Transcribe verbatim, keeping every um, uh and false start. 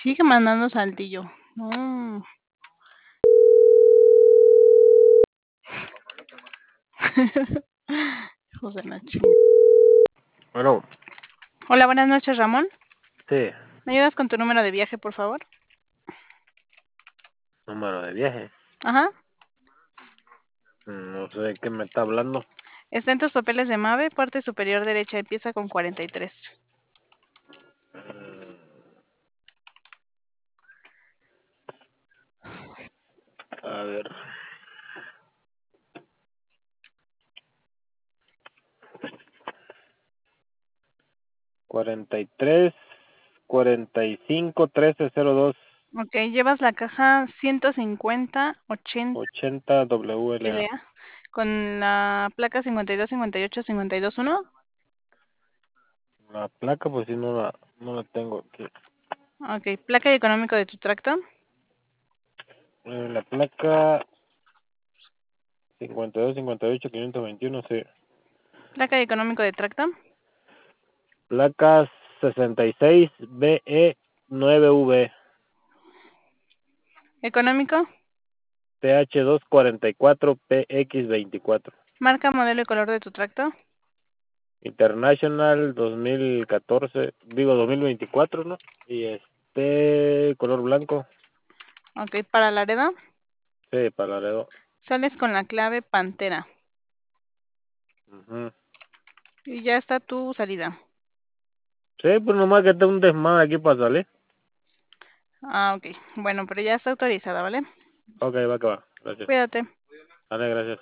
Sigue mandando Saltillo. No. Hijos de la chingada. Bueno, Hola, buenas noches, Ramón. sí, ¿Me ayudas con tu número de viaje, por favor? número de viaje. Ajá. No sé de qué me está hablando. Está en tus papeles de MAVE, parte superior derecha, empieza con cuarenta y tres. A ver. cuarenta y tres, cuarenta y cinco, trece, cero dos, Ok, llevas la caja ciento cincuenta ochenta ochenta W L A. L A con la placa cincuenta y dos cincuenta y ocho cincuenta y dos uno. La placa, pues sí, no la, no la tengo aquí. Ok, placa y económico de tu tracto. Eh, la placa cincuenta y dos, cincuenta y ocho, quinientos veintiuno, sí. Placa y económico de tracto. Placa sesenta y seis B E nueve V. Económico. P H doscientos cuarenta y cuatro P X veinticuatro. Marca, modelo y color de tu tracto. International dos mil catorce, digo dos mil veinticuatro, ¿no? Y este color blanco. Ok, para Laredo. Sí, para Laredo. Sales con la clave Pantera. Uh-huh. Y ya está tu salida. Sí, pues nomás que tengo un desmadre aquí para salir. Ah, ok. Bueno, pero ya está autorizada, ¿vale? Ok, va que va. Gracias. Cuídate. Vale, gracias.